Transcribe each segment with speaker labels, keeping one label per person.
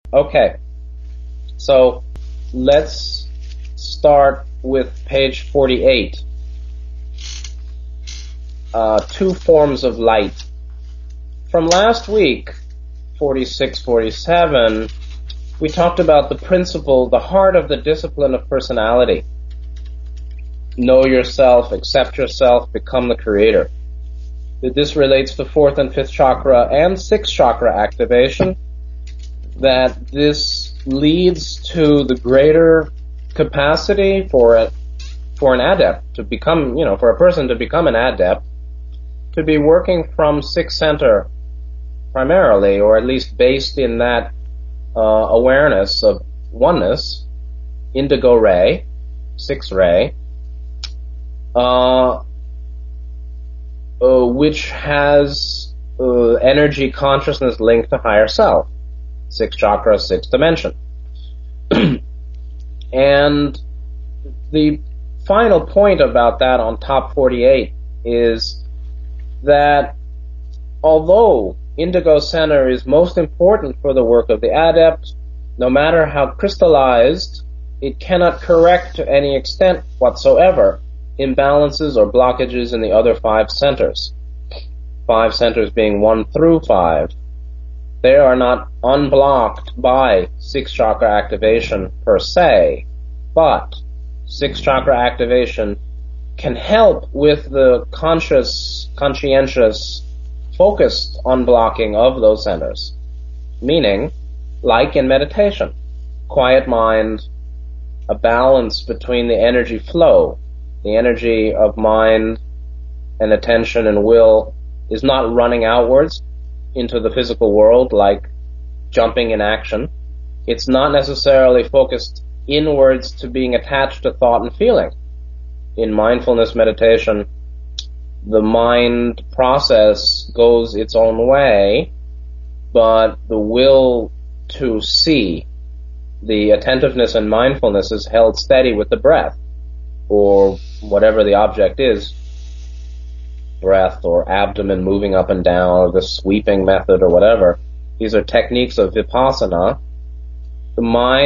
Speaker 1: Okay, so let's start with page 48. Two forms of light. From last week, 46, 47, we talked about the principle, the heart of the discipline of personality. Know yourself, accept yourself, become the creator. This relates to fourth and fifth chakra and sixth chakra activation. That this leads to the greater capacity for an adept to become, for a person to become an adept, to be working from sixth center primarily, or at least based in that awareness of oneness, indigo ray, sixth ray, which has energy consciousness linked to higher self. Sixth chakra, sixth dimension. And the final point about that on top 48 is that although indigo center is most important for the work of the adept, no matter how crystallized, it cannot correct to any extent whatsoever imbalances or blockages in the other five centers. Five centers being 1 through 5. They are not unblocked by sixth chakra activation per se, but sixth chakra activation can help with the conscientious, focused unblocking of those centers. Meaning, like in meditation, quiet mind, a balance between the energy flow, the energy of mind and attention and will is not running outwards into the physical world like jumping in action. It's not necessarily focused inwards to being attached to thought and feeling. In mindfulness meditation, the mind process goes its own way, but the will to see, the attentiveness and mindfulness is held steady with the breath, or whatever the object is, breath or abdomen moving up and down, or the sweeping method or whatever. These are techniques of vipassana. The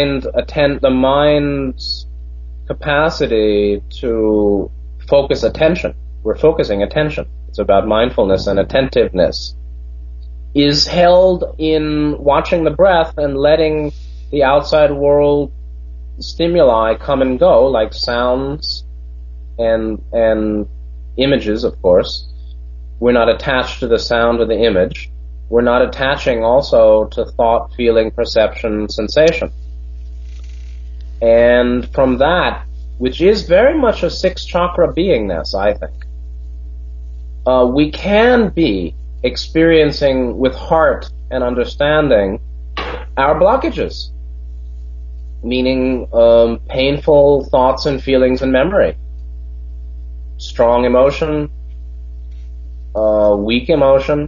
Speaker 1: mind's capacity to focus attention, we're focusing attention, it's about mindfulness and attentiveness, is held in watching the breath and letting the outside world stimuli come and go, like sounds and images, of course. We're not attached to the sound or the image. We're not attaching also to thought, feeling, perception, sensation. And from that, which is very much a sixth chakra beingness, I think, we can be experiencing with heart and understanding our blockages, meaning painful thoughts and feelings and memory, strong emotion, weak emotion,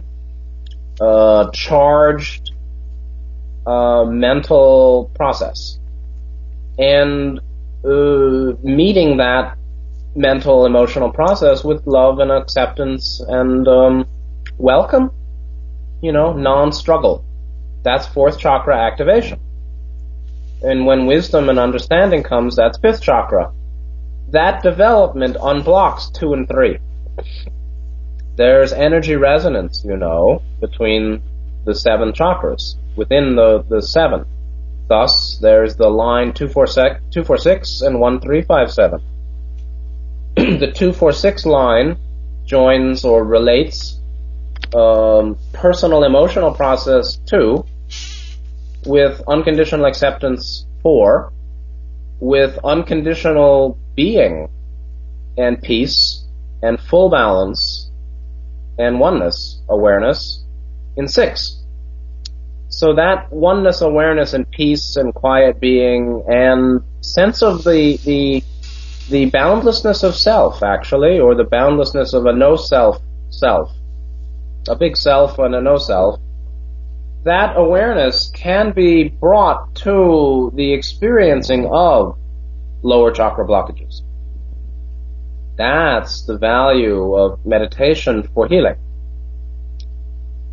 Speaker 1: charged mental process, and meeting that mental emotional process with love and acceptance and welcome, non-struggle. That's fourth chakra activation. And when wisdom and understanding comes, that's fifth chakra. That development unblocks 2 and 3. There's energy resonance, between the 7 chakras, within the 7. Thus, there's the line 246 and 1357. The 246 line joins or relates personal emotional process 2 with unconditional acceptance 4, with unconditional being and peace and full balance and oneness awareness in 6. So that oneness awareness and peace and quiet being and sense of the boundlessness of self, actually, or the boundlessness of a no-self self, a big self and a no-self, that awareness can be brought to the experiencing of lower chakra blockages. That's the value of meditation for healing.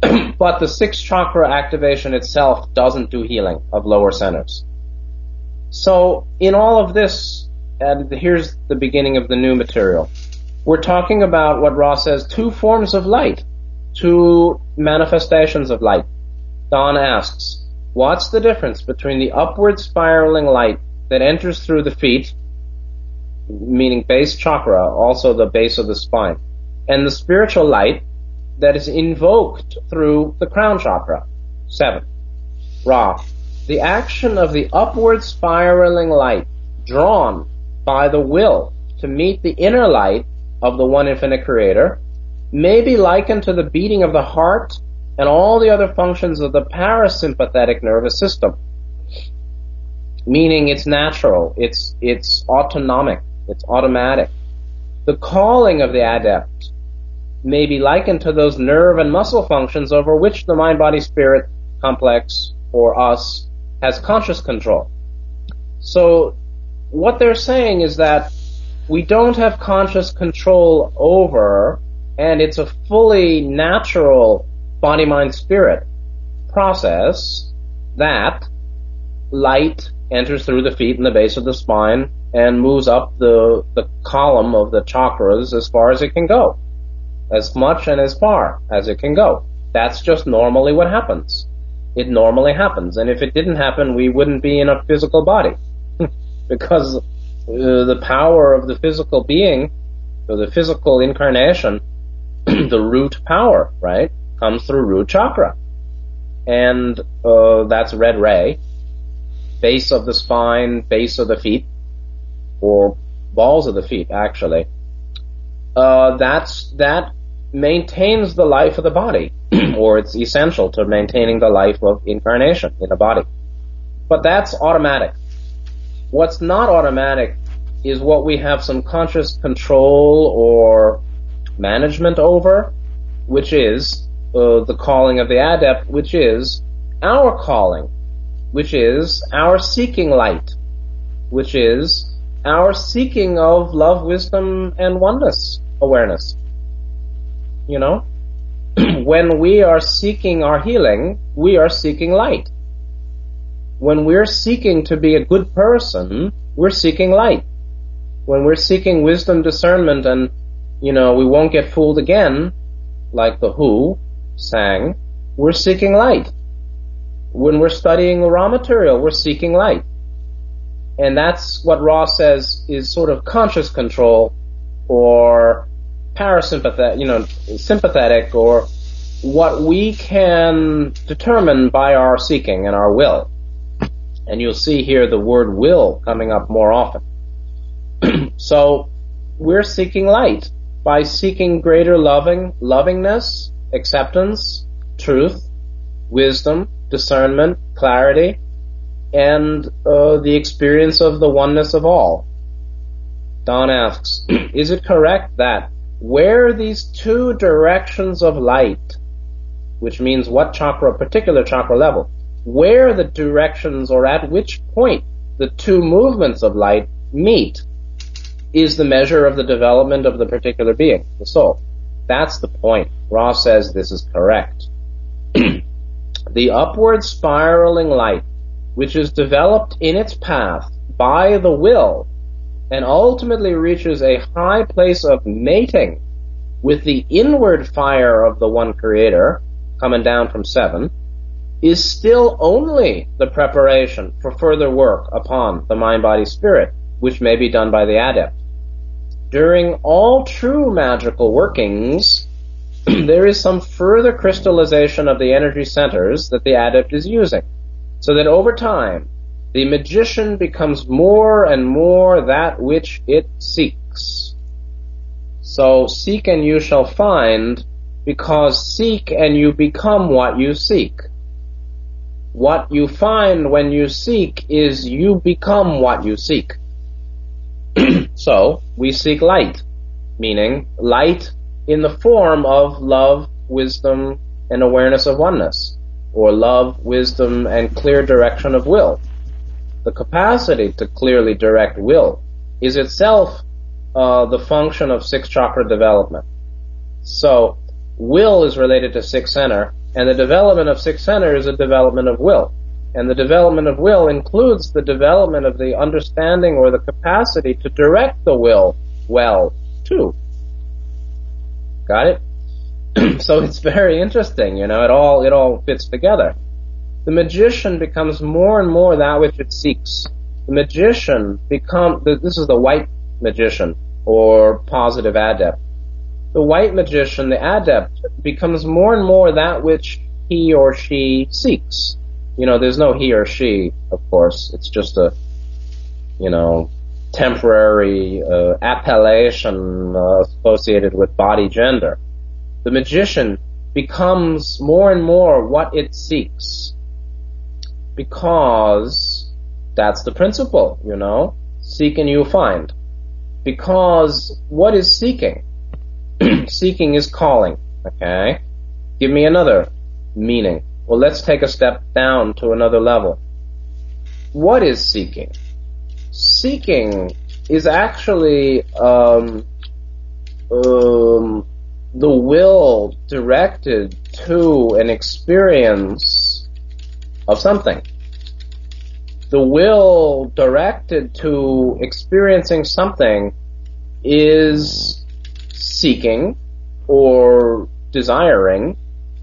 Speaker 1: But the sixth chakra activation itself doesn't do healing of lower centers. So in all of this, and here's the beginning of the new material, we're talking about what Ross says, two forms of light, two manifestations of light. Don asks, what's the difference between the upward spiraling light that enters through the feet, meaning base chakra, also the base of the spine, and the spiritual light that is invoked through the crown chakra? 7. Ra, the action of the upward spiraling light drawn by the will to meet the inner light of the one infinite creator may be likened to the beating of the heart and all the other functions of the parasympathetic nervous system. Meaning it's natural, it's autonomic, it's automatic. The calling of the adept may be likened to those nerve and muscle functions over which the mind-body-spirit complex, or us, has conscious control. So what they're saying is that we don't have conscious control over, and it's a fully natural body-mind-spirit process, that light enters through the feet and the base of the spine and moves up the column of the chakras as far as it can go. As much and as far as it can go. That's just normally what happens. It normally happens. And if it didn't happen, we wouldn't be in a physical body. Because the power of the physical being, or the physical incarnation, the root power, right, comes through root chakra. And that's red ray, base of the spine, base of the feet, or balls of the feet, actually. That maintains the life of the body, or it's essential to maintaining the life of incarnation in a body. But that's automatic. What's not automatic is what we have some conscious control or management over, which is the calling of the adept, which is our calling, which is our seeking light, which is our seeking of love, wisdom, and oneness awareness. You know? When we are seeking our healing, we are seeking light. When we're seeking to be a good person, we're seeking light. When we're seeking wisdom, discernment, and, we won't get fooled again, like the Who sang, we're seeking light. When we're studying the raw material, we're seeking light. And that's what Ross says is sort of conscious control, or parasympathetic, sympathetic, or what we can determine by our seeking and our will. And you'll see here the word will coming up more often. So we're seeking light by seeking greater lovingness, acceptance, truth, wisdom, discernment, clarity, and the experience of the oneness of all. Don asks, is it correct that where these two directions of light, which means what chakra, particular chakra level, where the directions, or at which point the two movements of light meet, is the measure of the development of the particular being, the soul? That's the point. Ross says this is correct. The upward spiraling light, which is developed in its path by the will, and ultimately reaches a high place of mating with the inward fire of the one creator, coming down from 7, is still only the preparation for further work upon the mind-body-spirit, which may be done by the adept. During all true magical workings, there is some further crystallization of the energy centers that the adept is using, so that over time, the magician becomes more and more that which it seeks. So seek and you shall find, because seek and you become what you seek. What you find when you seek is you become what you seek. So, we seek light, meaning light in the form of love, wisdom, and awareness of oneness, or love, wisdom, and clear direction of will. The capacity to clearly direct will is itself the function of sixth chakra development. So, will is related to sixth center, And the development of sixth center is a development of will. And the development of will includes the development of the understanding or the capacity to direct the will well, too. Got it? So it's very interesting, it all fits together. The magician becomes more and more that which it seeks. The magician this is the white magician, or positive adept. The white magician, the adept, becomes more and more that which he or she seeks. There's no he or she, of course. It's just a, temporary appellation associated with body gender. The magician becomes more and more what it seeks, because that's the principle, seek and you find. Because what is seeking? Seeking is calling, okay? Give me another meaning. Well, let's take a step down to another level. What is seeking? Seeking is actually the will directed to an experience of something. The will directed to experiencing something is seeking or desiring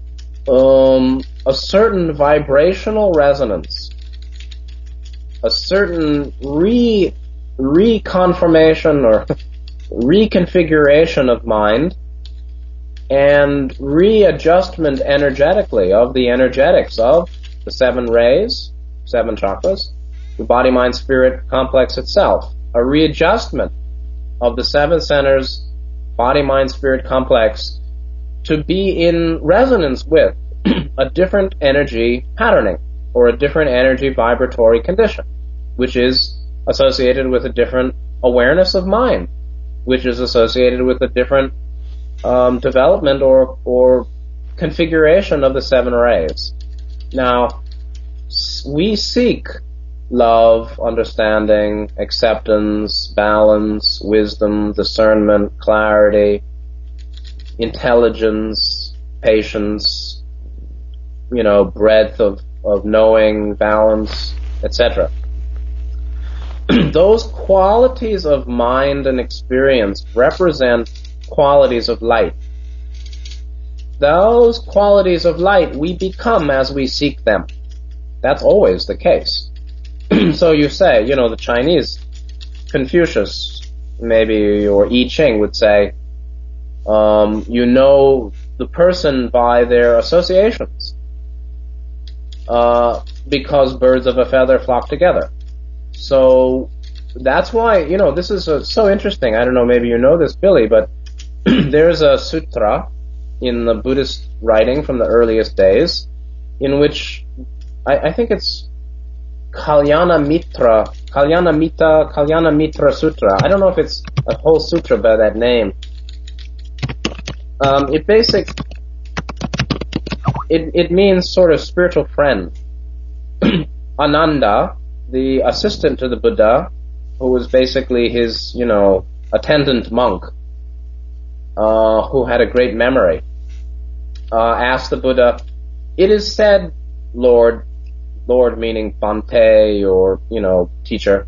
Speaker 1: a certain vibrational resonance, a certain reconfirmation or reconfiguration of mind, and readjustment energetically of the energetics of the seven rays, seven chakras, the body, mind, spirit complex itself, a readjustment of the seven centers, body, mind, spirit complex, to be in resonance with a different energy patterning or a different energy vibratory condition, which is associated with a different awareness of mind, which is associated with a different development or configuration of the seven rays. Now, we seek love, understanding, acceptance, balance, wisdom, discernment, clarity, intelligence, patience, breadth of knowing, balance, etc. Those qualities of mind and experience represent qualities of light. Those qualities of light we become as we seek them. That's always the case. So you say, the Chinese, Confucius, maybe, or I Ching would say, the person by their associations, because birds of a feather flock together. So that's why, this is so interesting. I don't know, maybe you know this, Billy, but there's a sutra in the Buddhist writing from the earliest days in which I think it's Kalyana Mitra Sutra. I don't know if it's a whole sutra by that name. It means sort of spiritual friend. Ananda, the assistant to the Buddha, who was basically his, attendant monk, who had a great memory, asked the Buddha, "It is said, Lord meaning Bhante or, teacher,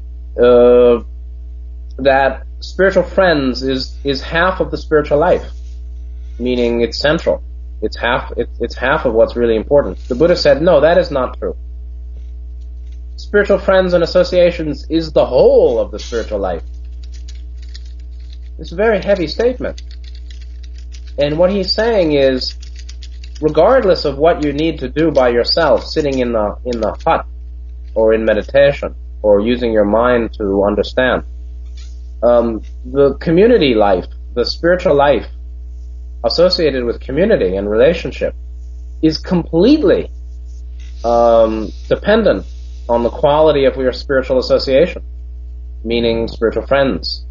Speaker 1: that spiritual friends is half of the spiritual life, meaning it's central. It's half of what's really important." The Buddha said, "No, that is not true. Spiritual friends and associations is the whole of the spiritual life." It's a very heavy statement. And what he's saying is, regardless of what you need to do by yourself, sitting in the hut, or in meditation, or using your mind to understand, the community life, the spiritual life associated with community and relationship, is completely dependent on the quality of your spiritual association, meaning spiritual friends,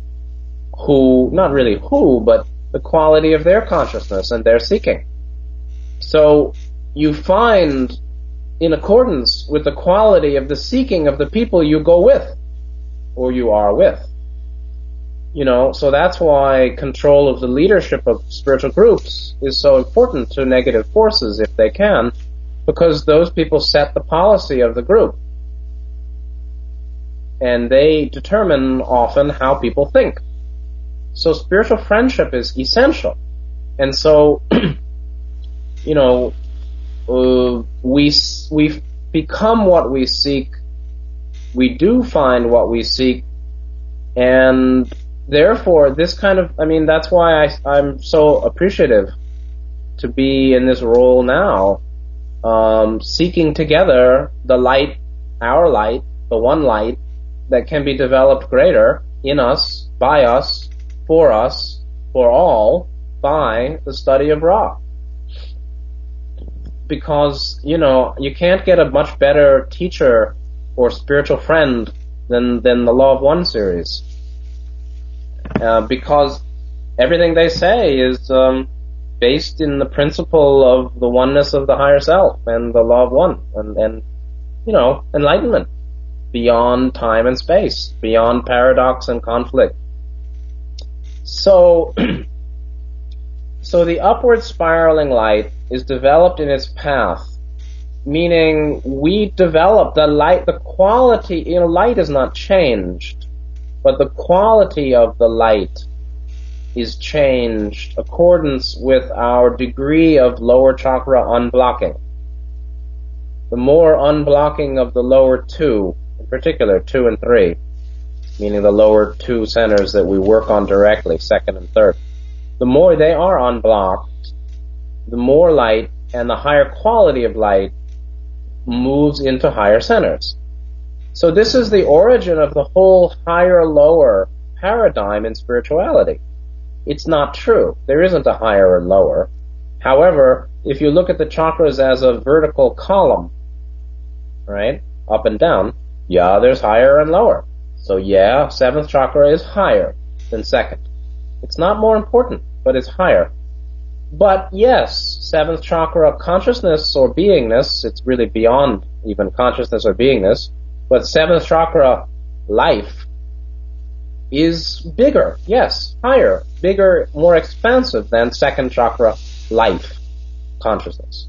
Speaker 1: but the quality of their consciousness and their seeking. So you find, in accordance with the quality of the seeking of the people you go with, or you are with. So that's why control of the leadership of spiritual groups is so important to negative forces if they can, because those people set the policy of the group. And they determine often how people think. So spiritual friendship is essential. And so, we become what we seek. We do find what we seek. And therefore, this kind of, that's why I'm so appreciative to be in this role now, seeking together the light, our light, the one light, that can be developed greater in us, by us, for all, by the study of Ra. Because, you can't get a much better teacher or spiritual friend than the Law of One series. Because everything they say is based in the principle of the oneness of the higher self and the Law of One and enlightenment beyond time and space, beyond paradox and conflict. So the upward spiraling light is developed in its path, meaning we develop the light, the quality, light is not changed, but the quality of the light is changed accordance with our degree of lower chakra unblocking. The more unblocking of the lower two, in particular 2 and 3, meaning the lower two centers that we work on directly, second and third, the more they are unblocked, the more light and the higher quality of light moves into higher centers. So this is the origin of the whole higher-lower paradigm in spirituality. It's not true. There isn't a higher and lower. However, if you look at the chakras as a vertical column, right, up and down, there's higher and lower. So 7th chakra is higher than 2nd. It's not more important, but it's higher. But yes, 7th chakra consciousness or beingness, it's really beyond even consciousness or beingness, but 7th chakra life is bigger, yes, higher, bigger, more expansive than 2nd chakra life consciousness.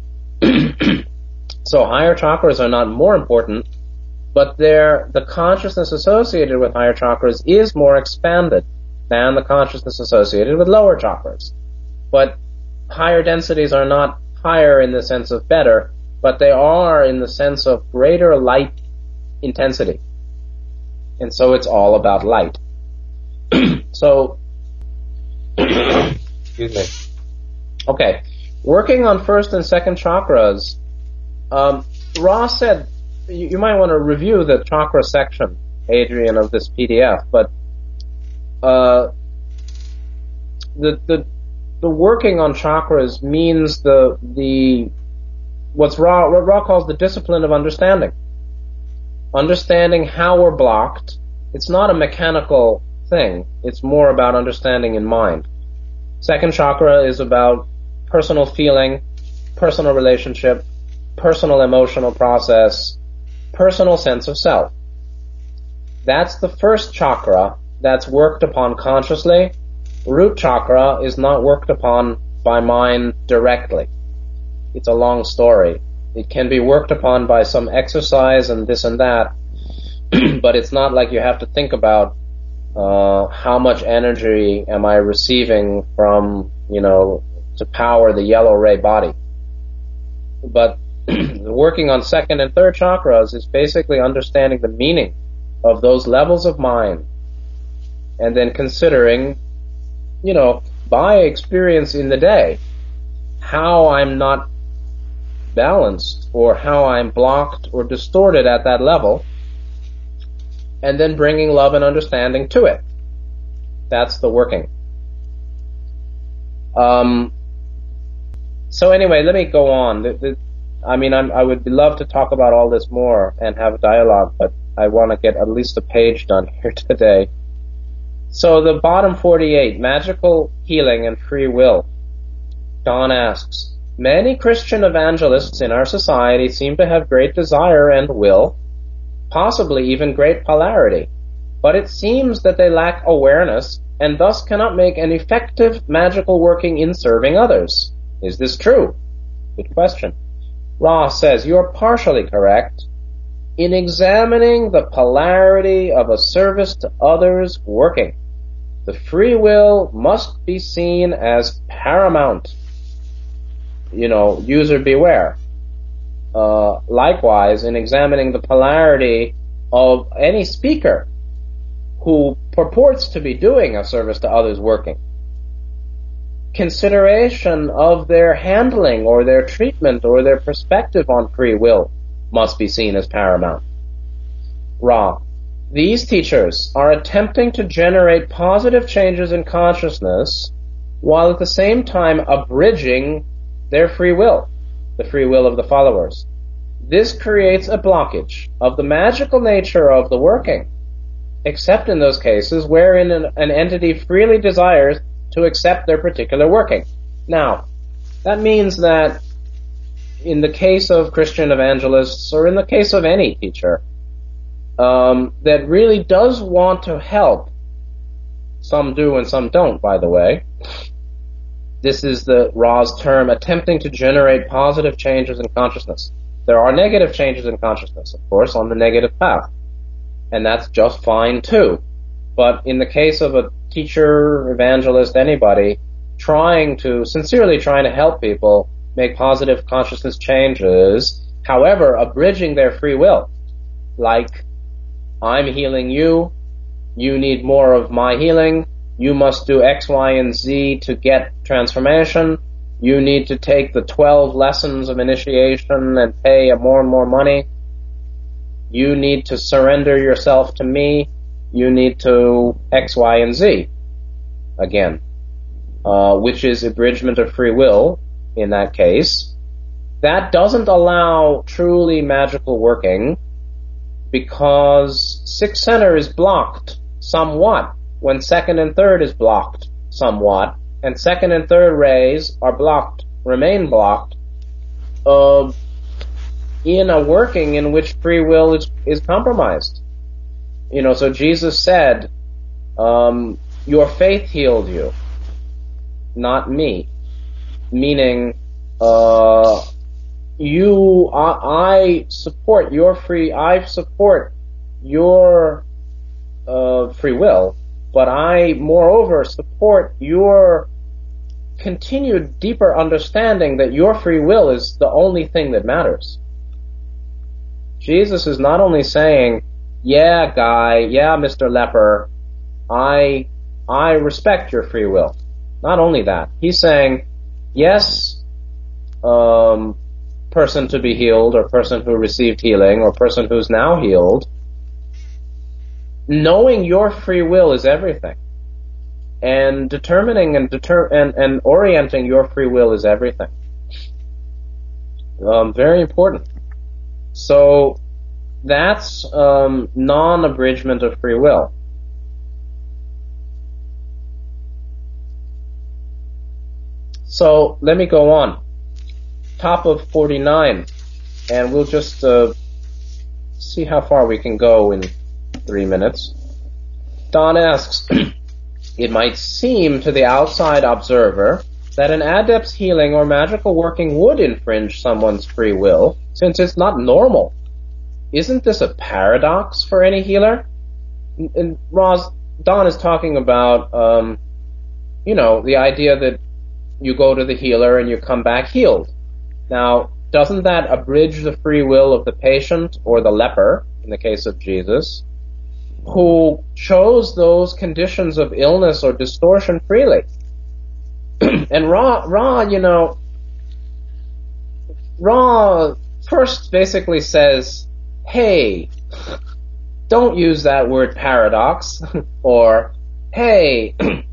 Speaker 1: So higher chakras are not more important, but the consciousness associated with higher chakras is more expanded than the consciousness associated with lower chakras. But higher densities are not higher in the sense of better, but they are in the sense of greater light intensity. And so it's all about light. So, excuse me. Okay, working on 1st and 2nd chakras, Ross said, you might want to review the chakra section, Adrian, of this PDF, but the working on chakras means what Ra calls the discipline of understanding. Understanding how we're blocked. It's not a mechanical thing. It's more about understanding in mind. 2nd chakra is about personal feeling, personal relationship, personal emotional process, personal sense of self. That's the 1st chakra that's worked upon consciously. Root chakra is not worked upon by mind directly. It's a long story. It can be worked upon by some exercise and this and that, but it's not like you have to think about how much energy am I receiving from, to power the yellow ray body. But working on 2nd and 3rd chakras is basically understanding the meaning of those levels of mind, and then considering, by experience in the day, how I'm not balanced or how I'm blocked or distorted at that level, and then bringing love and understanding to it. That's the working. So anyway, let me go on. I would love to talk about all this more and have a dialogue, but I want to get at least a page done here today. So the bottom 48, magical healing and free will. Don asks, many Christian evangelists in our society seem to have great desire and will, possibly even great polarity. but it seems that they lack awareness and thus cannot make an effective magical working in serving others. Is this true? Good question. Ra says, you are partially correct. In examining the polarity of a service to others working, the free will must be seen as paramount. User beware. Likewise, in examining the polarity of any speaker who purports to be doing a service to others working, consideration of their handling or their treatment or their perspective on free will must be seen as paramount. Ra, these teachers are attempting to generate positive changes in consciousness while at the same time abridging their free will, the free will of the followers. This creates a blockage of the magical nature of the working, except in those cases wherein an entity freely desires to accept their particular working. Now, that means that in the case of Christian evangelists, or in the case of any teacher, that really does want to help, some do and some don't, by the way. This is the Ra's term, attempting to generate positive changes in consciousness. There are negative changes in consciousness, of course, on the negative path. And that's just fine, too. But in the case of a teacher, evangelist, anybody, sincerely trying to help people make positive consciousness changes, however, abridging their free will. Like, I'm healing you, you need more of my healing, you must do X, Y, and Z to get transformation, you need to take the 12 lessons of initiation and pay more and more money, you need to surrender yourself to me, you need to X, Y, and Z. Again, which is abridgment of free will in that case. That doesn't allow truly magical working because sixth center is blocked somewhat when second and third is blocked somewhat, and second and third rays are blocked, remain blocked, in a working in which free will is compromised. So Jesus said, your faith healed you, not me. Meaning, I support your free will, but I moreover support your continued deeper understanding that your free will is the only thing that matters. Jesus is not only saying, yeah, guy, yeah, Mr. Leper, I respect your free will. Not only that, he's saying, yes, person to be healed, or person who received healing, or person who's now healed, knowing your free will is everything. And determining and orienting your free will is everything. Very important. So that's non-abridgment of free will. So let me go on. Top of 49, and we'll just see how far we can go in 3 minutes. Don asks, it might seem to the outside observer that an adept's healing or magical working would infringe someone's free will, since it's not normal. Isn't this a paradox for any healer? And Don is talking about, the idea that you go to the healer and you come back healed. Now, doesn't that abridge the free will of the patient or the leper, in the case of Jesus, who chose those conditions of illness or distortion freely? And Ra first basically says, hey, don't use that word paradox, or, hey,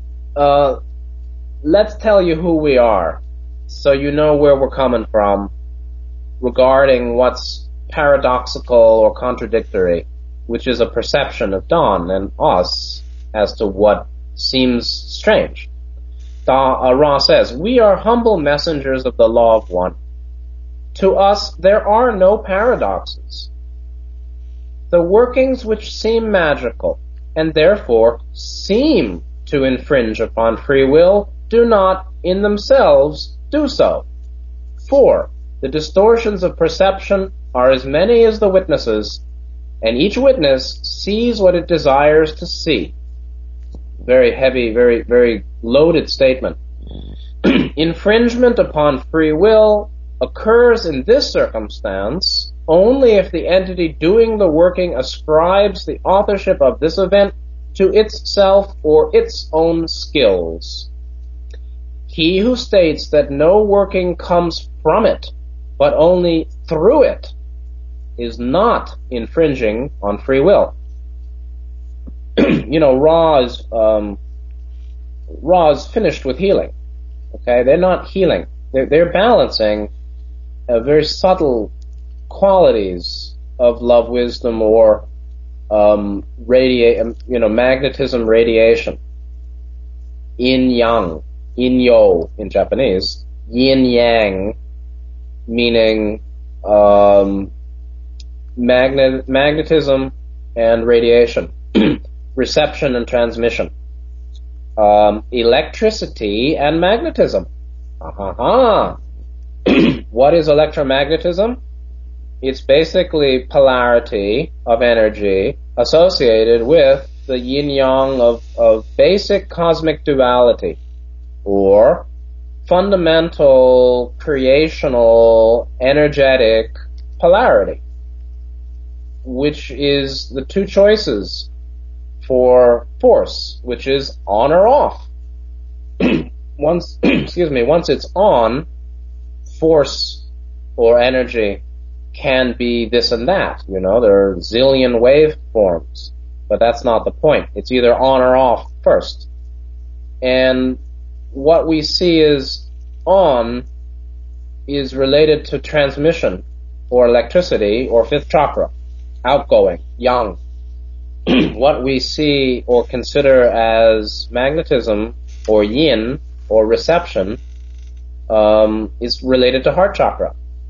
Speaker 1: let's tell you who we are, so you know where we're coming from regarding what's paradoxical or contradictory, which is a perception of Don and us as to what seems strange. Ra says, we are humble messengers of the law of one. To us, there are no paradoxes. The workings which seem magical and therefore seem to infringe upon free will, do not in themselves do so. 4. The distortions of perception are as many as the witnesses, and each witness sees what it desires to see. Very heavy, very, very loaded statement. Infringement upon free will occurs in this circumstance only if the entity doing the working ascribes the authorship of this event to itself or its own skills. He who states that no working comes from it, but only through it, is not infringing on free will. Ra is finished with healing. Okay, they're not healing. They're balancing very subtle qualities of love, wisdom, or magnetism, radiation. Yin yang, yin yo in Japanese. Yin yang, meaning magnetism and radiation, reception and transmission, electricity and magnetism. What is electromagnetism? It's basically polarity of energy associated with the yin-yang of basic cosmic duality, or fundamental creational energetic polarity, which is the two choices for force, which is on or off. Once it's on, force or energy can be this and that. There are a zillion waveforms, but that's not the point. It's either on or off first. And what we see is on is related to transmission or electricity or fifth chakra, outgoing, yang. What we see or consider as magnetism or yin or reception is related to heart chakra,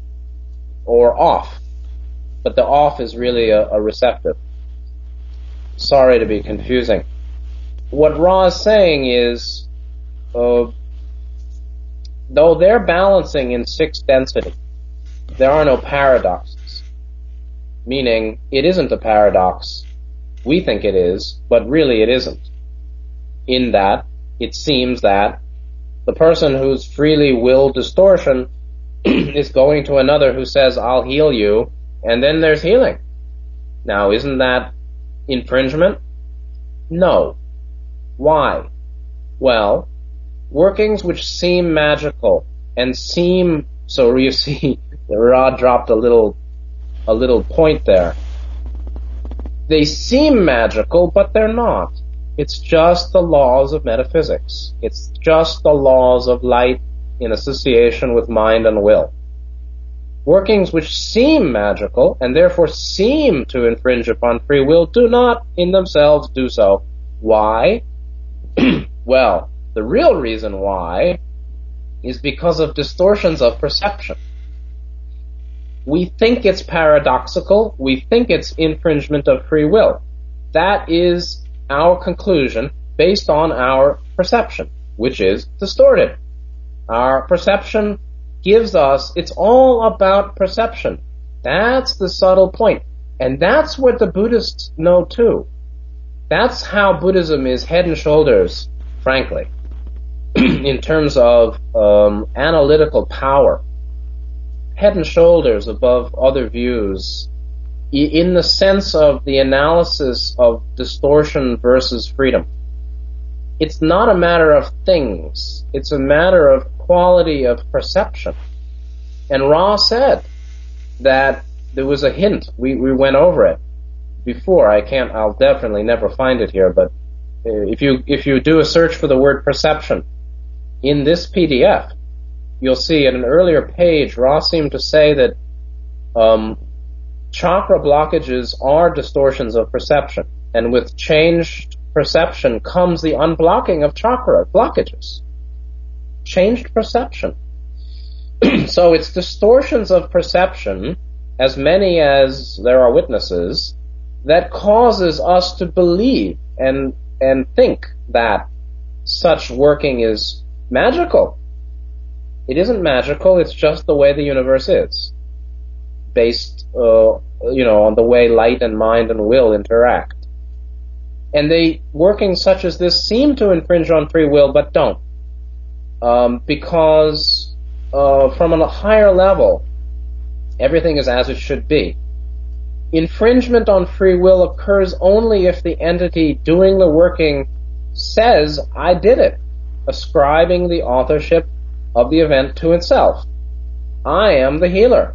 Speaker 1: or off. But the off is really a receptive. Sorry to be confusing. What Ra is saying is, though they're balancing in 6 density, there are no paradoxes. Meaning, it isn't a paradox. We think it is, but really it isn't. In that, it seems that the person who's freely willed distortion is going to another who says, I'll heal you, and then there's healing. Now, isn't that infringement? No. Why? Well, workings which seem magical and seem, so you see, Ra dropped a little point there. They seem magical, but they're not. It's just the laws of metaphysics. It's just the laws of light in association with mind and will. Workings which seem magical and therefore seem to infringe upon free will do not in themselves do so. Why? Well, the real reason why is because of distortions of perception. We think it's paradoxical. We think it's infringement of free will. That is our conclusion based on our perception, which is distorted. Our perception gives us, it's all about perception. That's the subtle point. And that's what the Buddhists know too. That's how Buddhism is head and shoulders, frankly, in terms of analytical power. Head and shoulders above other views in the sense of the analysis of distortion versus freedom. It's not a matter of things. It's a matter of quality of perception. And Ra said that there was a hint. We went over it before. I'll definitely never find it here, but if you do a search for the word perception in this PDF, you'll see at an earlier page, Ra seemed to say that chakra blockages are distortions of perception, and with changed perception comes the unblocking of chakra blockages. Changed perception. So it's distortions of perception, as many as there are witnesses, that causes us to believe and think that such working is magical. It isn't magical, it's just the way the universe is, based on the way light and mind and will interact. And they, working such as this, seem to infringe on free will, but don't. Because from a higher level, everything is as it should be. Infringement on free will occurs only if the entity doing the working says, I did it, ascribing the authorship of the event to itself. I am the healer.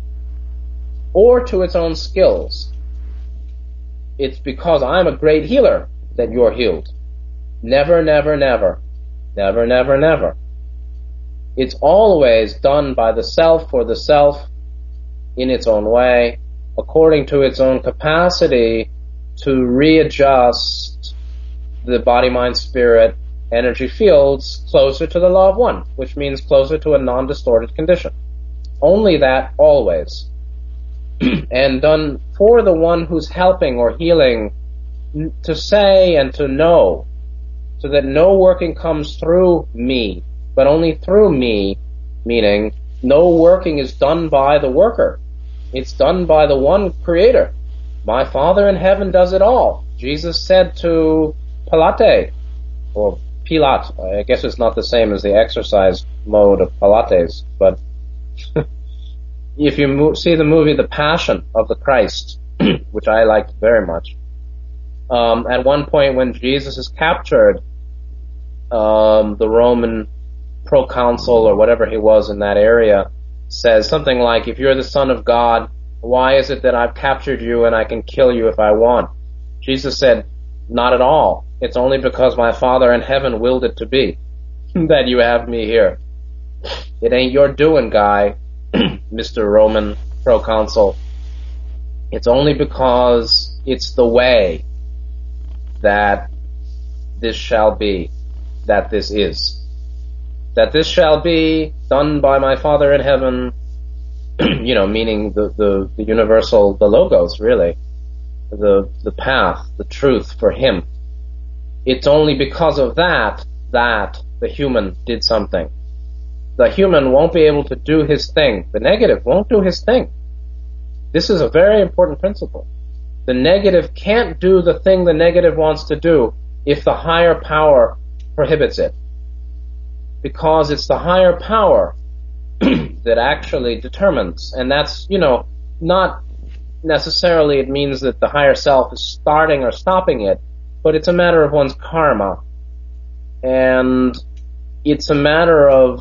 Speaker 1: Or to its own skills. It's because I'm a great healer that you're healed. Never, never, never. Never, never, never. It's always done by the self for the self in its own way, according to its own capacity to readjust the body, mind, spirit, energy fields closer to the law of one, which means closer to a non-distorted condition. Only that, always. And done for the one who's helping or healing to say and to know, so that no working comes through me, but only through me, meaning no working is done by the worker. It's done by the one creator. My Father in heaven does it all. Jesus said to Pilate, or Pilate, I guess it's not the same as the exercise mode of Pilates, but if you see the movie The Passion of the Christ, which I liked very much, at one point when Jesus is captured, the Roman proconsul or whatever he was in that area says something like, if you're the Son of God, why is it that I've captured you and I can kill you if I want? Jesus said, not at all. It's only because my Father in heaven willed it to be that you have me here. It ain't your doing, guy, Mr. Roman proconsul. It's only because it's the way that this shall be, that this is. That this shall be done by my Father in heaven, meaning the universal, the logos, really. The path, the truth for him. It's only because of that the human did something. The human won't be able to do his thing. The negative won't do his thing. This is a very important principle. The negative can't do the thing the negative wants to do if the higher power prohibits it. Because it's the higher power that actually determines. And that's, not necessarily it means that the higher self is starting or stopping it, but it's a matter of one's karma. And it's a matter of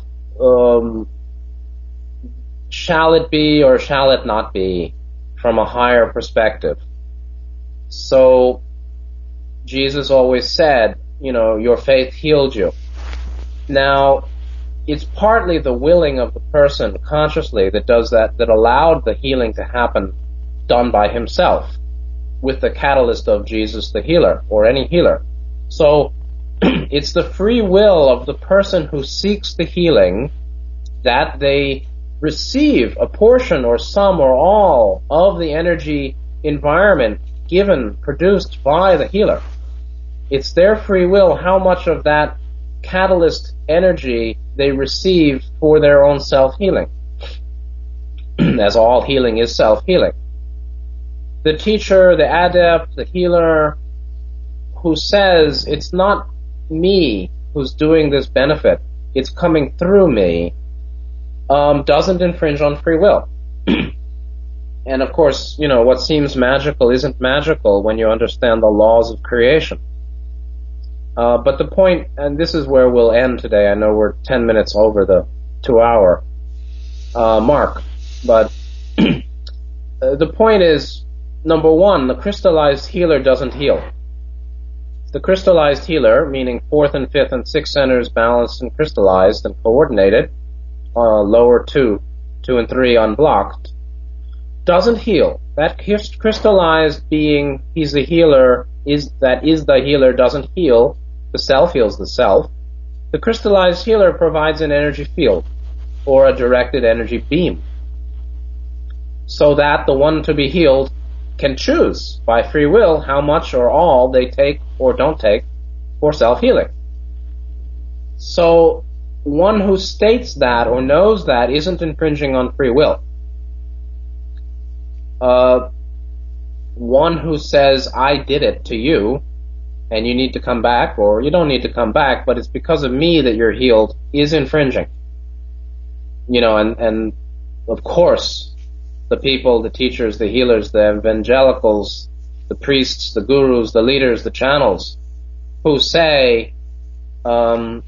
Speaker 1: shall it be or shall it not be from a higher perspective. So Jesus always said, your faith healed you. Now, it's partly the willing of the person consciously that does that allowed the healing to happen done by himself with the catalyst of Jesus the healer or any healer. So it's the free will of the person who seeks the healing that they receive a portion or some or all of the energy environment produced by the healer. It's their free will how much of that catalyst energy they receive for their own self-healing. As all healing is self-healing. The teacher, the adept, the healer who says it's not me who's doing this benefit, it's coming through me, doesn't infringe on free will. And of course, what seems magical isn't magical when you understand the laws of creation. But the point, and this is where we'll end today, I know we're 10 minutes over the 2-hour mark, but the point is, number one, the crystallized healer doesn't heal. The crystallized healer, meaning 4th and 5th and 6th centers balanced and crystallized and coordinated, lower 2 and 3 unblocked, doesn't heal. That crystallized being, he's the healer, is the healer, doesn't heal. The self heals the self. The crystallized healer provides an energy field or a directed energy beam so that the one to be healed can choose by free will how much or all they take or don't take for self-healing. So one who states that or knows that isn't infringing on free will. One who says, I did it to you, and you need to come back, or you don't need to come back, but it's because of me that you're healed, is infringing. And of course, the people, the teachers, the healers, the evangelicals, the priests, the gurus, the leaders, the channels, who say, I'm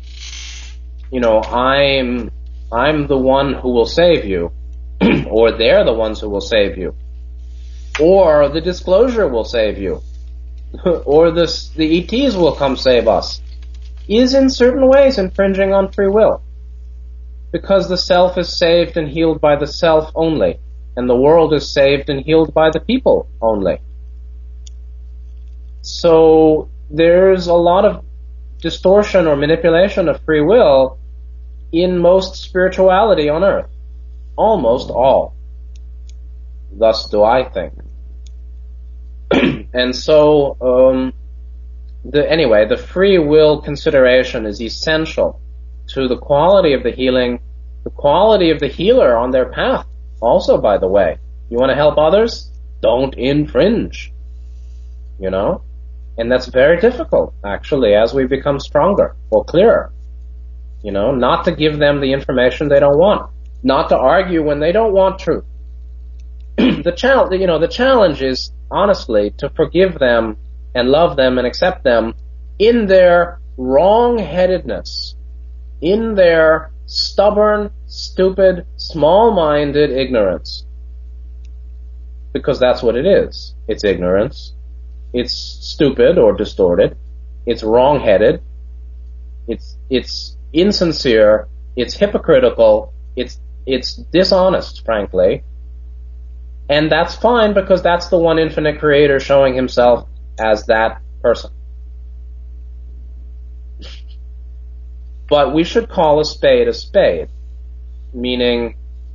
Speaker 1: the one who will save you, or they're the ones who will save you, or the disclosure will save you, or the ETs will come save us, is in certain ways infringing on free will. Because the self is saved and healed by the self only, and the world is saved and healed by the people only. So there's a lot of distortion or manipulation of free will in most spirituality on earth. Almost all. Thus do I think. And so, the free will consideration is essential to the quality of the healing, the quality of the healer on their path. Also, by the way, you want to help others? Don't infringe. And that's very difficult, actually, as we become stronger or clearer. Not to give them the information they don't want, not to argue when they don't want truth. The challenge is, honestly, to forgive them and love them and accept them in their wrong-headedness, in their stubborn, stupid, small-minded ignorance. Because that's what it is. It's ignorance. It's stupid or distorted. It's wrong-headed. It's insincere. It's hypocritical. It's dishonest, frankly. And that's fine, because that's the one infinite creator showing himself as that person. But we should call a spade, meaning,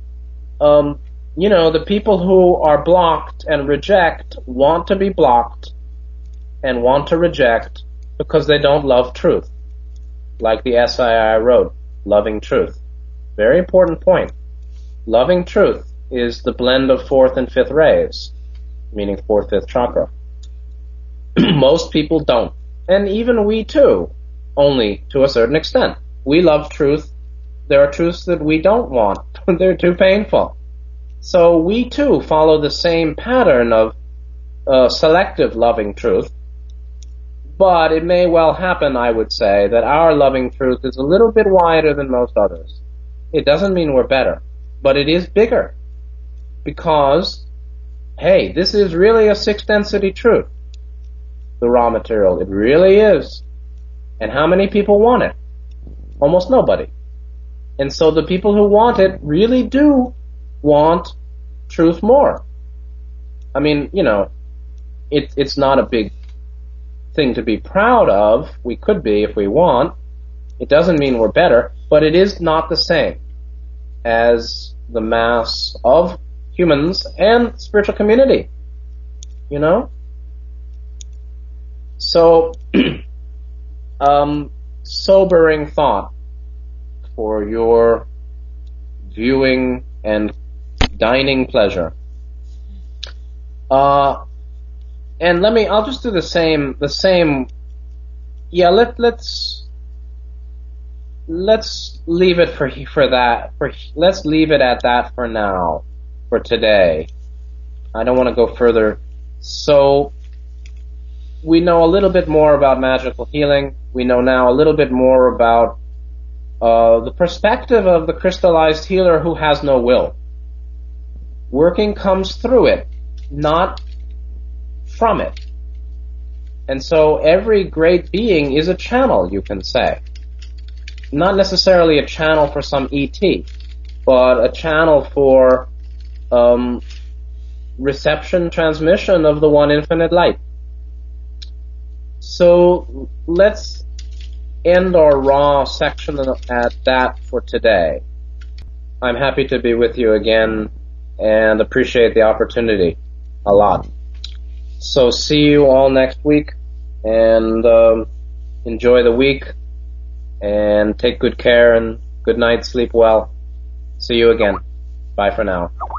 Speaker 1: the people who are blocked and reject want to be blocked and want to reject because they don't love truth. Like the essay I wrote, Loving Truth. Very important point. Loving truth is the blend of fourth and fifth rays, meaning fourth, fifth chakra. Most people don't. And even we too, only to a certain extent. We love truth. There are truths that we don't want. They're too painful. So we too follow the same pattern of selective loving truth. But it may well happen, I would say, that our loving truth is a little bit wider than most others. It doesn't mean we're better, but it is bigger. Because, hey, this is really a sixth density truth. The raw material. It really is. And how many people want it? Almost nobody. And so the people who want it really do want truth more. I mean, it's not a big thing to be proud of. We could be if we want. It doesn't mean we're better, but it is not the same as the mass of humans and spiritual community. So, sobering thought for your viewing and dining pleasure. And I'll just do the same, yeah, let's leave it let's leave it at that for now, for today. I don't want to go further. So, we know a little bit more about magical healing. We know now a little bit more about the perspective of the crystallized healer who has no will. Working comes through it, not from it. And so every great being is a channel, you can say. Not necessarily a channel for some ET, but a channel for reception, transmission of the one infinite light. So let's end our raw section at that for today. I'm happy to be with you again and appreciate the opportunity a lot. So see you all next week, and enjoy the week, and take good care, and good night, sleep well. See you again. Bye for now.